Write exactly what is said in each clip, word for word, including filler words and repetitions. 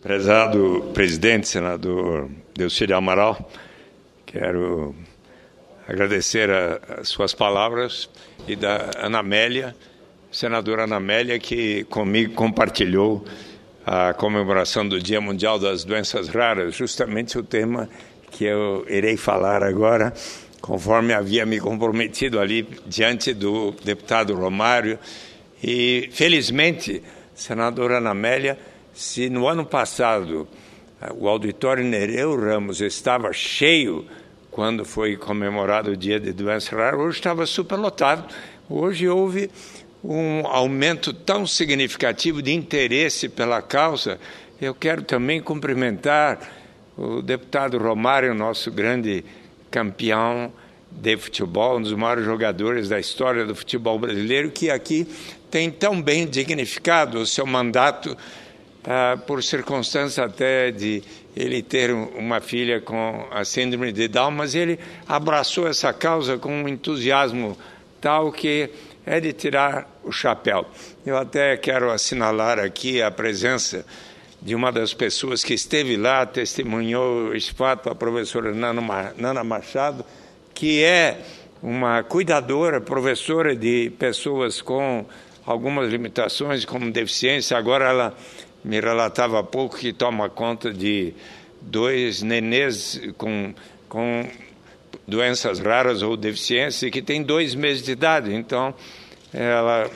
Prezado presidente, senador Delcídio Amaral, quero agradecer as suas palavras e da Ana Amélia, senadora Ana Amélia, que comigo compartilhou a comemoração do Dia Mundial das Doenças Raras, justamente o tema que eu irei falar agora, conforme havia me comprometido ali diante do deputado Romário. E, felizmente, senadora Ana Amélia, se no ano passado o auditório Nereu Ramos estava cheio quando foi comemorado o Dia de Doenças Raras, hoje estava superlotado. Hoje houve um aumento tão significativo de interesse pela causa. Eu quero também cumprimentar o deputado Romário, nosso grande campeão de futebol, um dos maiores jogadores da história do futebol brasileiro, que aqui tem tão bem dignificado o seu mandato, ah, por circunstância até de ele ter uma filha com a síndrome de Down, mas ele abraçou essa causa com um entusiasmo tal que é de tirar o chapéu. Eu até quero assinalar aqui a presença de uma das pessoas que esteve lá, testemunhou esse fato, a professora Nana Machado, que é uma cuidadora, professora de pessoas com algumas limitações, como deficiência. Agora ela me relatava há pouco que toma conta de dois nenês com, com doenças raras ou deficiência, que tem dois meses de idade. Então, ela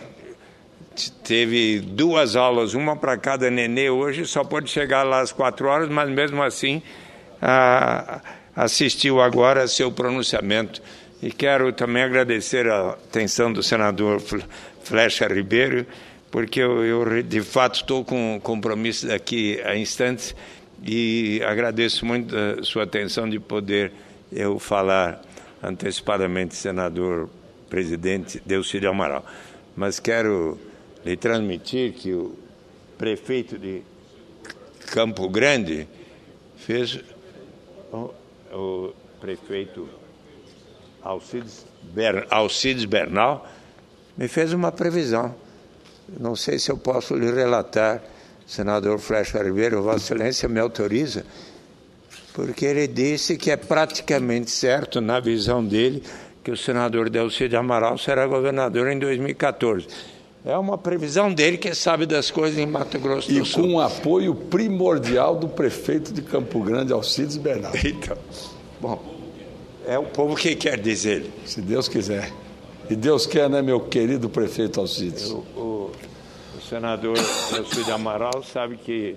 teve duas aulas, uma para cada nenê. Hoje só pode chegar lá às quatro horas, mas mesmo assim a, assistiu agora a seu pronunciamento. E quero também agradecer a atenção do senador Flecha Ribeiro, porque eu, eu de fato estou com compromisso daqui a instantes e agradeço muito a sua atenção de poder eu falar antecipadamente, senador presidente Delcídio Amaral. Mas quero lhe transmitir que o prefeito de Campo Grande fez, o, o prefeito Alcides, Ber, Alcides Bernal, me fez uma previsão. Não sei se eu posso lhe relatar, senador Flecha Ribeiro, Vossa Excelência me autoriza, porque ele disse que é praticamente certo, na visão dele, que o senador Delcídio Amaral será governador em dois mil e quatorze. É uma previsão dele, que sabe das coisas em Mato Grosso do Sul. E com o apoio primordial do prefeito de Campo Grande, Alcides Bernal. Então, bom, é o povo que quer dizer. Se Deus quiser. E Deus quer, né, meu querido prefeito Alcides? O, o, o senador Delcídio Amaral sabe que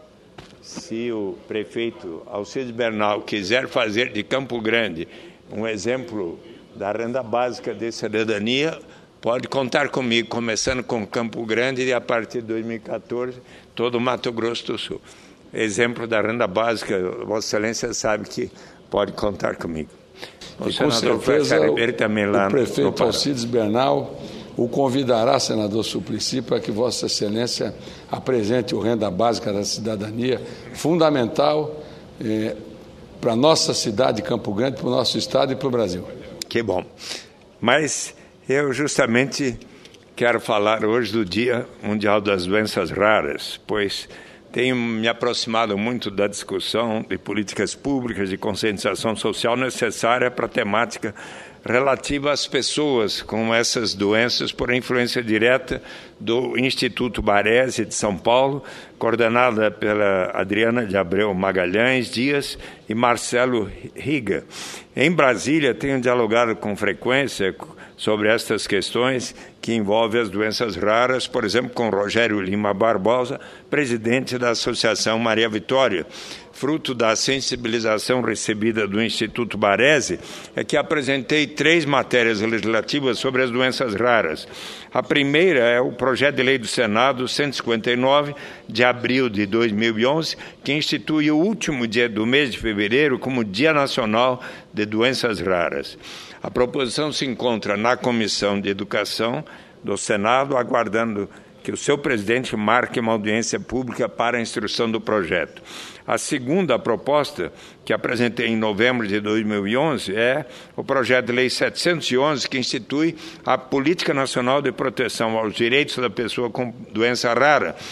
se o prefeito Alcides Bernal quiser fazer de Campo Grande um exemplo da renda básica de cidadania, pode contar comigo, começando com Campo Grande e a partir de dois mil e quatorze, todo o Mato Grosso do Sul. Exemplo da renda básica, Vossa Excelência sabe que pode contar comigo. O e com certeza o, também lá o prefeito Alcides Bernal o convidará, senador Suplicy, para que Vossa Excelência apresente o Renda Básica da Cidadania, fundamental eh, para a nossa cidade, Campo Grande, para o nosso estado e para o Brasil. Que bom. Mas eu justamente quero falar hoje do Dia Mundial das Doenças Raras, pois tenho me aproximado muito da discussão de políticas públicas de conscientização social necessária para a temática relativa às pessoas com essas doenças por influência direta do Instituto Baresi de São Paulo, coordenada pela Adriana de Abreu Magalhães Dias e Marcelo Riga. Em Brasília, tenho dialogado com frequência sobre estas questões que envolvem as doenças raras, por exemplo, com Rogério Lima Barbosa, presidente da Associação Maria Vitória. Fruto da sensibilização recebida do Instituto Baresi, é que apresentei três matérias legislativas sobre as doenças raras. A primeira é o projeto de lei do Senado cento e cinquenta e nove, de abril de dois mil e onze, que institui o último dia do mês de fevereiro como Dia Nacional de Doenças Raras. A proposição se encontra na Comissão de Educação do Senado, aguardando que o seu presidente marque uma audiência pública para a instrução do projeto. A segunda proposta, que apresentei em novembro de dois mil e onze, é o projeto de lei setecentos e onze, que institui a Política Nacional de Proteção aos Direitos da Pessoa com Doença Rara,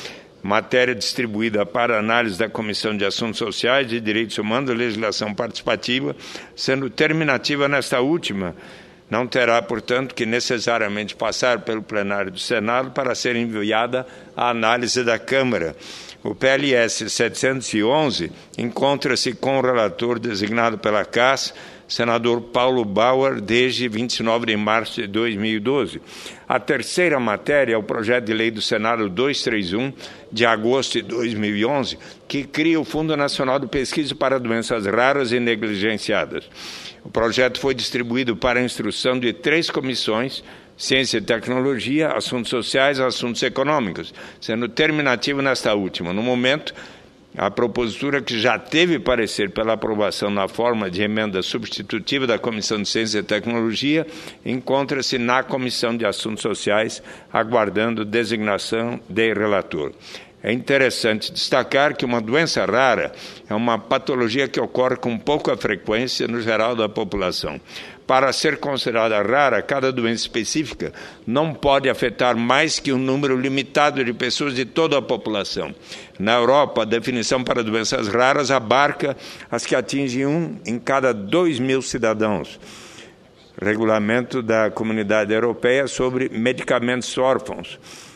matéria distribuída para análise da Comissão de Assuntos Sociais, de Direitos Humanos e Legislação Participativa, sendo terminativa nesta última. Não terá, portanto, que necessariamente passar pelo plenário do Senado para ser enviada à análise da Câmara. O P L S setecentos e onze encontra-se com o relator designado pela C A S, senador Paulo Bauer, desde vinte e nove de março de dois mil e doze. A terceira matéria é o projeto de lei do Senado duzentos e trinta e um, de agosto de dois mil e onze, que cria o Fundo Nacional de Pesquisa para Doenças Raras e Negligenciadas. O projeto foi distribuído para a instrução de três comissões: Ciência e Tecnologia, Assuntos Sociais e Assuntos Econômicos, sendo terminativo nesta última. No momento, a propositura, que já teve parecer pela aprovação na forma de emenda substitutiva da Comissão de Ciência e Tecnologia, encontra-se na Comissão de Assuntos Sociais, aguardando designação de relator. É interessante destacar que uma doença rara é uma patologia que ocorre com pouca frequência no geral da população. Para ser considerada rara, cada doença específica não pode afetar mais que um número limitado de pessoas de toda a população. Na Europa, a definição para doenças raras abarca as que atingem um em cada dois mil cidadãos. Regulamento da Comunidade Europeia sobre medicamentos órfãos.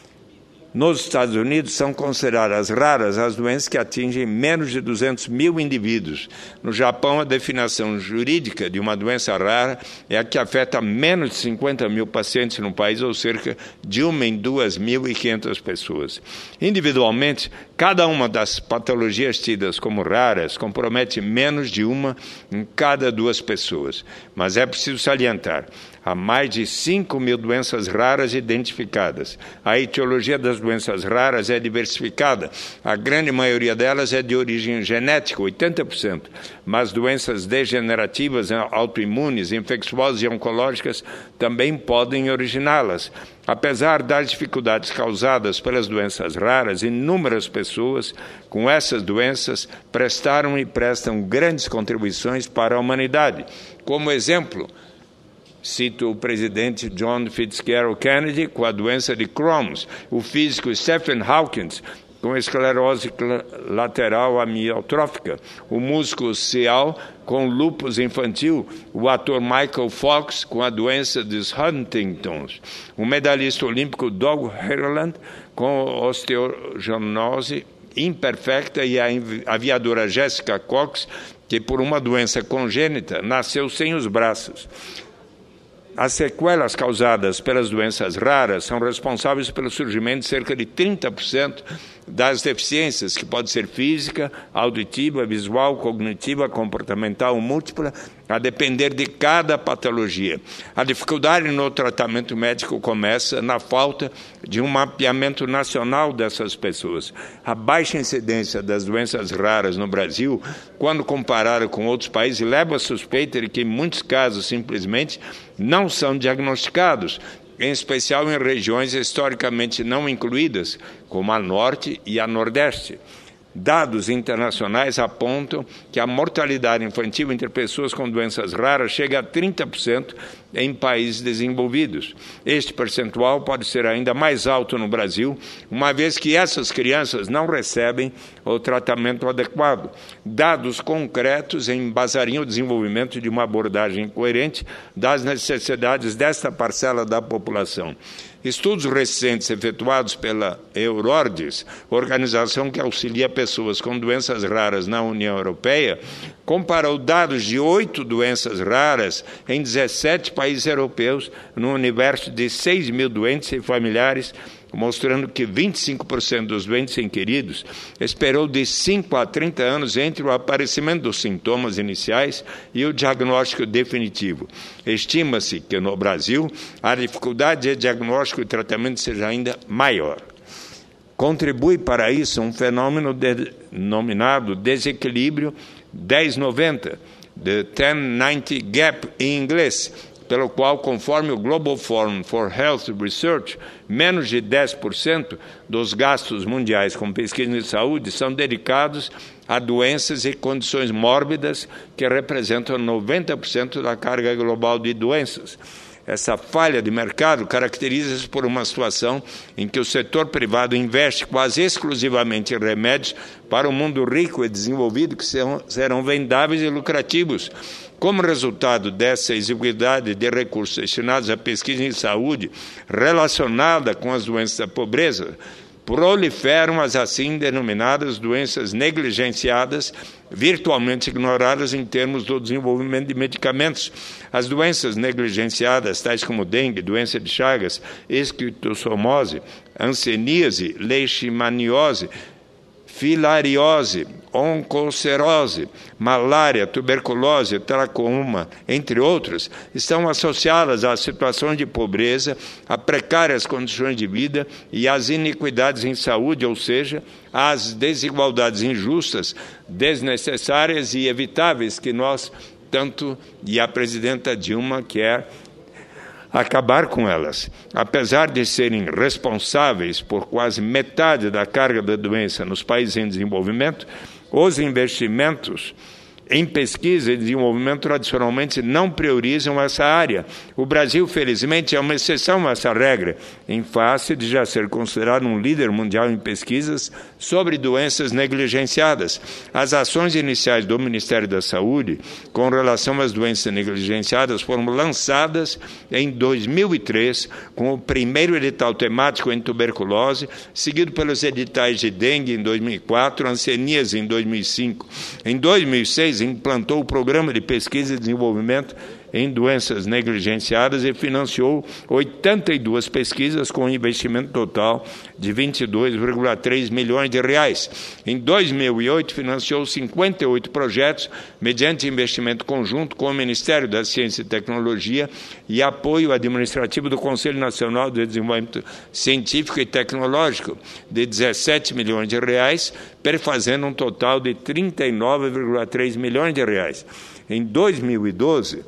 Nos Estados Unidos, são consideradas raras as doenças que atingem menos de duzentos mil indivíduos. No Japão, a definição jurídica de uma doença rara é a que afeta menos de cinquenta mil pacientes no país, ou cerca de uma em duas mil e quinhentas pessoas. Individualmente, cada uma das patologias tidas como raras compromete menos de uma em cada duas pessoas. Mas é preciso salientar: há mais de cinco mil doenças raras identificadas. A etiologia das doenças raras é diversificada. A grande maioria delas é de origem genética, oitenta por cento. Mas doenças degenerativas, autoimunes, infecciosas e oncológicas também podem originá-las. Apesar das dificuldades causadas pelas doenças raras, inúmeras pessoas com essas doenças prestaram e prestam grandes contribuições para a humanidade. Como exemplo, cito o presidente John Fitzgerald Kennedy com a doença de Crohn's, o físico Stephen Hawking com esclerose lateral amiotrófica, o músico Seal com lúpus infantil, o ator Michael Fox com a doença dos Huntingtons, o medalhista olímpico Doug Herland com osteogenose imperfecta e a aviadora Jessica Cox, que por uma doença congênita nasceu sem os braços. As sequelas causadas pelas doenças raras são responsáveis pelo surgimento de cerca de trinta por cento das deficiências, que pode ser física, auditiva, visual, cognitiva, comportamental ou múltipla, a depender de cada patologia. A dificuldade no tratamento médico começa na falta de um mapeamento nacional dessas pessoas. A baixa incidência das doenças raras no Brasil, quando comparada com outros países, leva a suspeita de que, em muitos casos, simplesmente não são diagnosticados, em especial em regiões historicamente não incluídas, como a Norte e a Nordeste. Dados internacionais apontam que a mortalidade infantil entre pessoas com doenças raras chega a trinta por cento em países desenvolvidos. Este percentual pode ser ainda mais alto no Brasil, uma vez que essas crianças não recebem o tratamento adequado. Dados concretos embasariam o desenvolvimento de uma abordagem coerente das necessidades desta parcela da população. Estudos recentes efetuados pela Eurordis, organização que auxilia pessoas com doenças raras na União Europeia, comparou dados de oito doenças raras em dezessete países europeus, no universo de seis mil doentes e familiares, mostrando que vinte e cinco por cento dos doentes inquiridos esperou de cinco a trinta anos entre o aparecimento dos sintomas iniciais e o diagnóstico definitivo. Estima-se que no Brasil a dificuldade de diagnóstico e tratamento seja ainda maior. Contribui para isso um fenômeno denominado desequilíbrio dez noventa, the ten ninety gap em inglês, pelo qual, conforme o Global Forum for Health Research, menos de dez por cento dos gastos mundiais com pesquisa de saúde são dedicados a doenças e condições mórbidas que representam noventa por cento da carga global de doenças. Essa falha de mercado caracteriza-se por uma situação em que o setor privado investe quase exclusivamente em remédios para o mundo rico e desenvolvido que serão, serão vendáveis e lucrativos. Como resultado dessa exiguidade de recursos destinados à pesquisa em saúde relacionada com as doenças da pobreza, proliferam as assim denominadas doenças negligenciadas, virtualmente ignoradas em termos do desenvolvimento de medicamentos. As doenças negligenciadas, tais como dengue, doença de Chagas, esquistossomose, hanseníase, leishmaniose, filariose, oncocerose, malária, tuberculose, tracoma, entre outros, estão associadas às situações de pobreza, a precárias condições de vida e às iniquidades em saúde, ou seja, às desigualdades injustas, desnecessárias e evitáveis que nós tanto, e a presidenta Dilma quer acabar com elas. Apesar de serem responsáveis por quase metade da carga da doença nos países em desenvolvimento, os investimentos em pesquisa e desenvolvimento tradicionalmente não priorizam essa área. O Brasil, felizmente, é uma exceção a essa regra, em face de já ser considerado um líder mundial em pesquisas sobre doenças negligenciadas. As ações iniciais do Ministério da Saúde com relação às doenças negligenciadas foram lançadas em dois mil e três, com o primeiro edital temático em tuberculose, seguido pelos editais de dengue em dois mil e quatro, hanseníase em dois mil e cinco. Em dois mil e seis, implantou o Programa de Pesquisa e Desenvolvimento em Doenças Negligenciadas e financiou oitenta e duas pesquisas com um investimento total de vinte e dois vírgula três milhões de reais. Em dois mil e oito, financiou cinquenta e oito projetos mediante investimento conjunto com o Ministério da Ciência e Tecnologia e apoio administrativo do Conselho Nacional de Desenvolvimento Científico e Tecnológico de dezessete milhões de reais, perfazendo um total de trinta e nove vírgula três milhões de reais. Em dois mil e doze,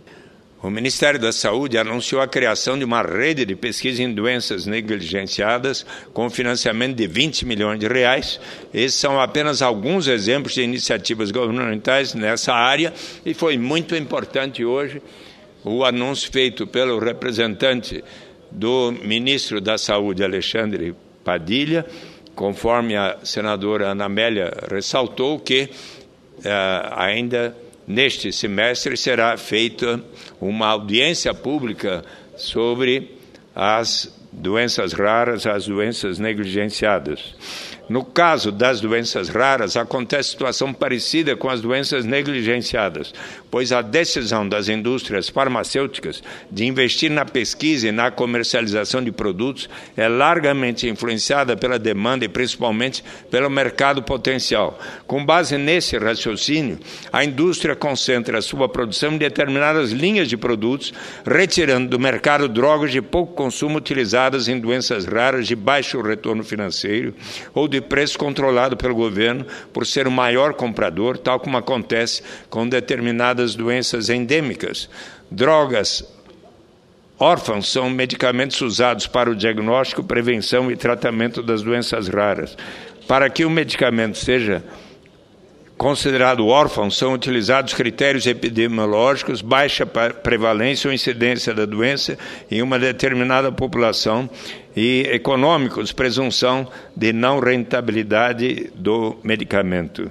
o Ministério da Saúde anunciou a criação de uma rede de pesquisa em doenças negligenciadas com financiamento de vinte milhões de reais. Esses são apenas alguns exemplos de iniciativas governamentais nessa área e foi muito importante hoje o anúncio feito pelo representante do ministro da Saúde, Alexandre Padilha, conforme a senadora Ana Amélia ressaltou, que uh, ainda neste semestre será feita uma audiência pública sobre as doenças raras, as doenças negligenciadas. No caso das doenças raras, acontece situação parecida com as doenças negligenciadas, pois a decisão das indústrias farmacêuticas de investir na pesquisa e na comercialização de produtos é largamente influenciada pela demanda e principalmente pelo mercado potencial. Com base nesse raciocínio, a indústria concentra a sua produção em determinadas linhas de produtos, retirando do mercado drogas de pouco consumo utilizadas em doenças raras de baixo retorno financeiro ou de preço controlado pelo governo por ser o maior comprador, tal como acontece com determinadas doenças endêmicas. Drogas órfãos são medicamentos usados para o diagnóstico, prevenção e tratamento das doenças raras. Para que o medicamento seja considerado órfão, são utilizados critérios epidemiológicos, baixa prevalência ou incidência da doença em uma determinada população e econômicos, presunção de não rentabilidade do medicamento.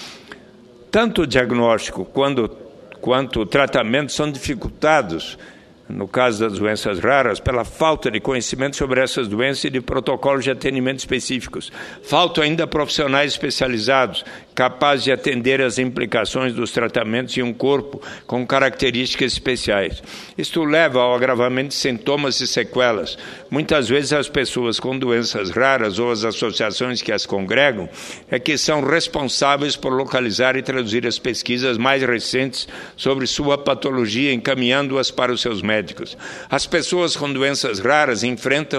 Tanto o diagnóstico quanto, quanto o tratamento são dificultados, no caso das doenças raras, pela falta de conhecimento sobre essas doenças e de protocolos de atendimento específicos. Faltam ainda profissionais especializados, capazes de atender às implicações dos tratamentos em um corpo com características especiais. Isto leva ao agravamento de sintomas e sequelas. Muitas vezes as pessoas com doenças raras ou as associações que as congregam é que são responsáveis por localizar e traduzir as pesquisas mais recentes sobre sua patologia, encaminhando-as para os seus médicos. As pessoas com doenças raras enfrentam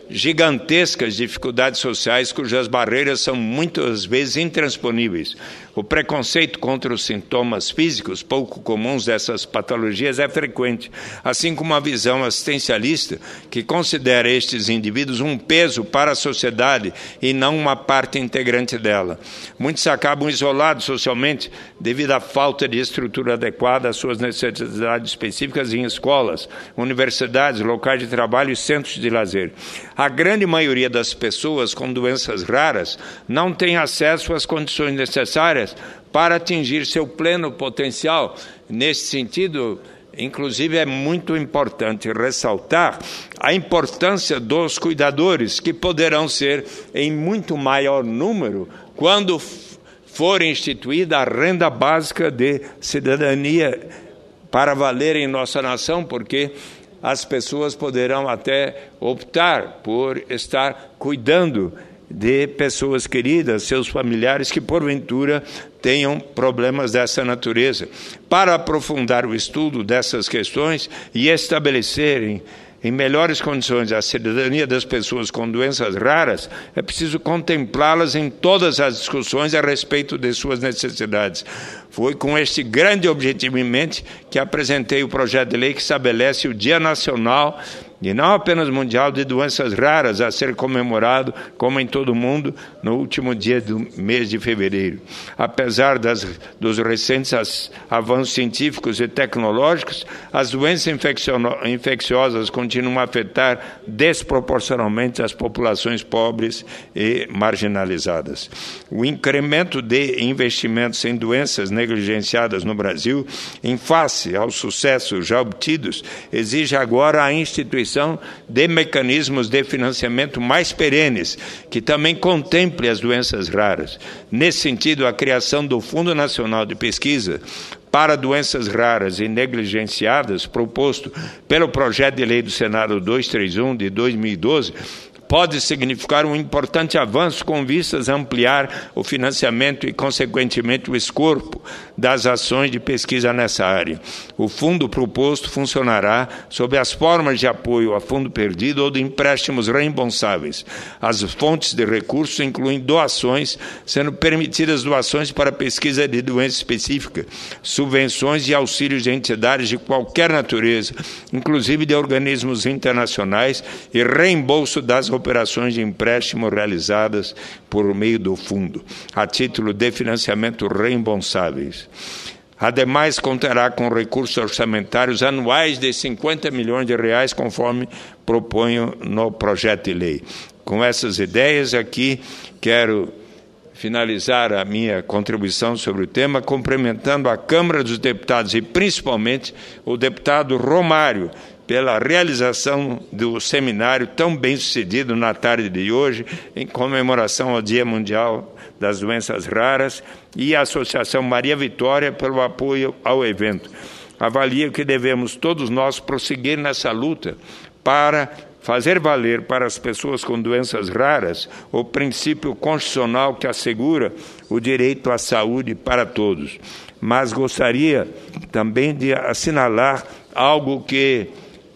gigantescas dificuldades sociais cujas barreiras são muitas vezes intransponíveis. O preconceito contra os sintomas físicos pouco comuns dessas patologias é frequente, assim como a visão assistencialista que considera estes indivíduos um peso para a sociedade e não uma parte integrante dela. Muitos acabam isolados socialmente devido à falta de estrutura adequada às suas necessidades específicas em escolas, universidades, locais de trabalho e centros de lazer. A grande maioria das pessoas com doenças raras não tem acesso às condições necessárias para atingir seu pleno potencial. Nesse sentido, inclusive, é muito importante ressaltar a importância dos cuidadores, que poderão ser em muito maior número quando for instituída a renda básica de cidadania para valer em nossa nação, porque as pessoas poderão até optar por estar cuidando de pessoas queridas, seus familiares que porventura tenham problemas dessa natureza. Para aprofundar o estudo dessas questões e estabelecerem em melhores condições a cidadania das pessoas com doenças raras, é preciso contemplá-las em todas as discussões a respeito de suas necessidades. Foi com este grande objetivo em mente que apresentei o projeto de lei que estabelece o Dia Nacional e não apenas mundial de doenças raras a ser comemorado, como em todo o mundo, no último dia do mês de fevereiro. Apesar das, dos recentes avanços científicos e tecnológicos, as doenças infecciosas continuam a afetar desproporcionalmente as populações pobres e marginalizadas. O incremento de investimentos em doenças negligenciadas no Brasil, em face aos sucessos já obtidos, exige agora a instituição de mecanismos de financiamento mais perenes, que também contemple as doenças raras. Nesse sentido, a criação do Fundo Nacional de Pesquisa para Doenças Raras e Negligenciadas, proposto pelo projeto de lei do Senado duzentos e trinta e um de dois mil e doze, pode significar um importante avanço com vistas a ampliar o financiamento e, consequentemente, o escopo das ações de pesquisa nessa área. O fundo proposto funcionará sob as formas de apoio a fundo perdido ou de empréstimos reembolsáveis. As fontes de recursos incluem doações, sendo permitidas doações para pesquisa de doença específica, subvenções e auxílios de entidades de qualquer natureza, inclusive de organismos internacionais, e reembolso das operações de empréstimo realizadas por meio do fundo, a título de financiamento reembolsáveis. Ademais, contará com recursos orçamentários anuais de cinquenta milhões de reais, conforme proponho no projeto de lei. Com essas ideias aqui, quero finalizar a minha contribuição sobre o tema, cumprimentando a Câmara dos Deputados e, principalmente, o deputado Romário, pela realização do seminário tão bem sucedido na tarde de hoje, em comemoração ao Dia Mundial das Doenças Raras, e a Associação Maria Vitória pelo apoio ao evento. Avalio que devemos todos nós prosseguir nessa luta para fazer valer para as pessoas com doenças raras o princípio constitucional que assegura o direito à saúde para todos. Mas gostaria também de assinalar algo que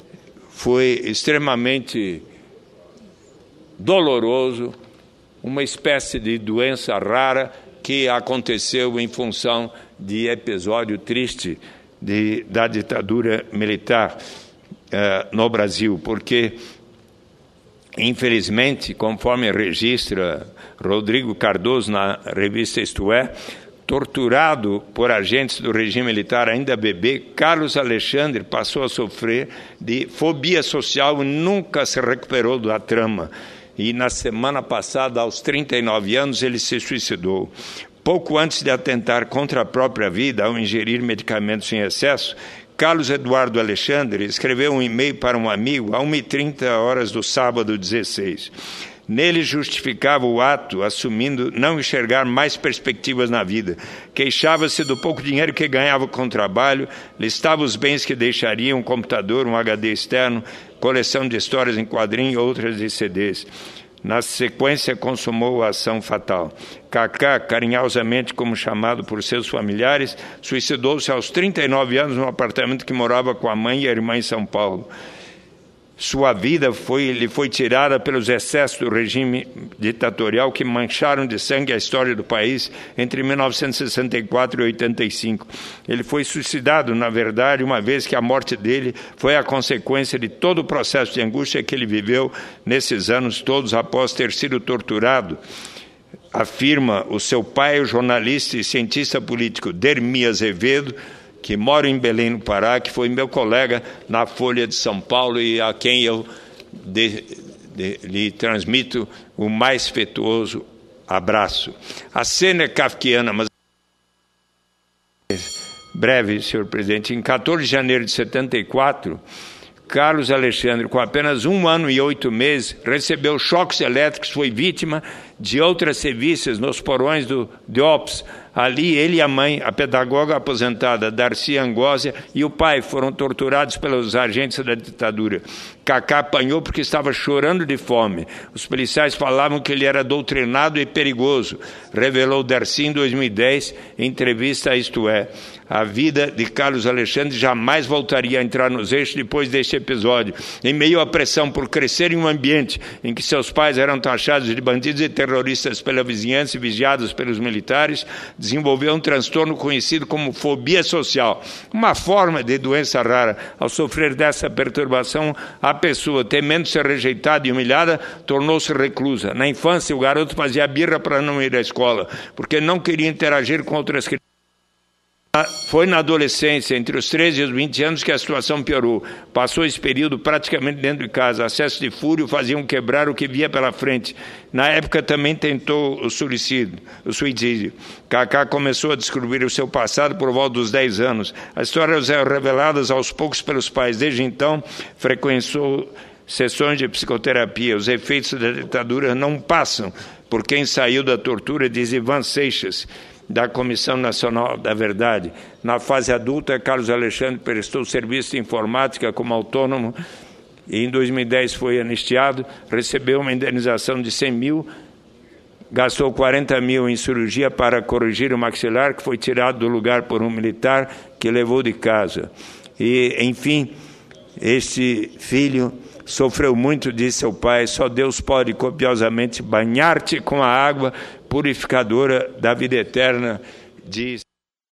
foi extremamente doloroso, uma espécie de doença rara que aconteceu em função de episódio triste de, da ditadura militar eh, no Brasil, porque, infelizmente, conforme registra Rodrigo Cardoso na revista Isto É, torturado por agentes do regime militar ainda bebê, Carlos Alexandre passou a sofrer de fobia social e nunca se recuperou da trama. E na semana passada, aos trinta e nove anos, ele se suicidou. Pouco antes de atentar contra a própria vida ao ingerir medicamentos em excesso, Carlos Eduardo Alexandre escreveu um e-mail para um amigo a uma e trinta horas do sábado dezesseis. Nele justificava o ato, assumindo não enxergar mais perspectivas na vida. Queixava-se do pouco dinheiro que ganhava com o trabalho, listava os bens que deixaria, um computador, um H D externo, coleção de histórias em quadrinho e outras de C Ds. Na sequência, consumou a ação fatal. Cacá, carinhosamente como chamado por seus familiares, suicidou-se aos trinta e nove anos num apartamento que morava com a mãe e a irmã em São Paulo. Sua vida foi, lhe foi tirada pelos excessos do regime ditatorial que mancharam de sangue a história do país entre mil novecentos e sessenta e quatro e oitenta e cinco. Ele foi suicidado, na verdade, uma vez que a morte dele foi a consequência de todo o processo de angústia que ele viveu nesses anos todos após ter sido torturado. Afirma o seu pai, o jornalista e cientista político Dermi Azevedo, que mora em Belém, no Pará, que foi meu colega na Folha de São Paulo e a quem eu de, de, lhe transmito o mais afetuoso abraço. A cena é kafkiana, mas... Breve, senhor presidente. Em quatorze de janeiro de setenta e quatro, Carlos Alexandre, com apenas um ano e oito meses, recebeu choques elétricos, foi vítima de outras sevícias nos porões do DOPS. Ali, ele e a mãe, a pedagoga aposentada Darcy Angósia, e o pai foram torturados pelos agentes da ditadura. Cacá apanhou porque estava chorando de fome. Os policiais falavam que ele era doutrinado e perigoso, revelou Darcy em dois mil e dez, em entrevista a Isto É. A vida de Carlos Alexandre jamais voltaria a entrar nos eixos depois deste episódio. Em meio à pressão por crescer em um ambiente em que seus pais eram taxados de bandidos e terroristas pela vizinhança e vigiados pelos militares, desenvolveu um transtorno conhecido como fobia social, uma forma de doença rara. Ao sofrer dessa perturbação, a pessoa, temendo ser rejeitada e humilhada, tornou-se reclusa. Na infância, o garoto fazia birra para não ir à escola, porque não queria interagir com outras crianças. Foi na adolescência, entre os treze e os vinte anos, que a situação piorou. Passou esse período praticamente dentro de casa. Acessos de fúria faziam quebrar o que via pela frente. Na época também tentou o suicídio. O suicídio. Cacá começou a descobrir o seu passado por volta dos dez anos. As histórias eram reveladas aos poucos pelos pais. Desde então, frequentou sessões de psicoterapia. Os efeitos da ditadura não passam por quem saiu da tortura, diz Ivan Seixas, da Comissão Nacional da Verdade. Na fase adulta, Carlos Alexandre prestou serviço de informática como autônomo e em dois mil e dez foi anistiado, recebeu uma indenização de cem mil, gastou quarenta mil em cirurgia para corrigir o maxilar, que foi tirado do lugar por um militar que levou de casa. E, enfim, este filho sofreu muito, disse seu pai, só Deus pode copiosamente banhar-te com a água purificadora da vida eterna, diz...